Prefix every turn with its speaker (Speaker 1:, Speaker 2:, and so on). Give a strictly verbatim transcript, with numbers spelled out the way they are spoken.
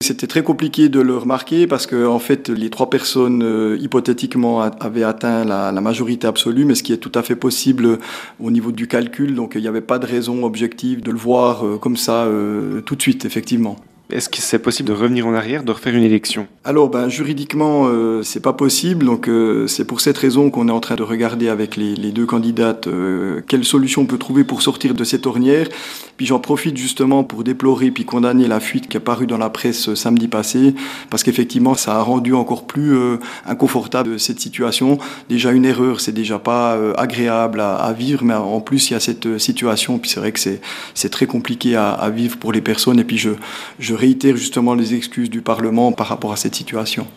Speaker 1: c'était très compliqué de le remarquer parce que en fait, les trois personnes euh, hypothétiquement a- avaient atteint la, la majorité absolue, mais ce qui est tout à fait possible euh, au niveau du calcul. Donc il n'y avait pas de raison objective de le voir euh, comme ça euh, tout de suite, effectivement.
Speaker 2: Est-ce que c'est possible de revenir en arrière, de refaire une élection?
Speaker 1: Alors, ben, juridiquement, euh, c'est pas possible. Donc, euh, c'est pour cette raison qu'on est en train de regarder avec les, les deux candidates euh, quelle solution on peut trouver pour sortir de cette ornière. Puis, j'en profite justement pour déplorer puis condamner la fuite qui est parue dans la presse euh, samedi passé, parce qu'effectivement, ça a rendu encore plus euh, inconfortable cette situation. Déjà, une erreur, c'est déjà pas euh, agréable à, à vivre, mais en plus, il y a cette euh, situation. Puis, c'est vrai que c'est c'est très compliqué à, à vivre pour les personnes. Et puis, je je réitère justement les excuses du Parlement par rapport à cette situation.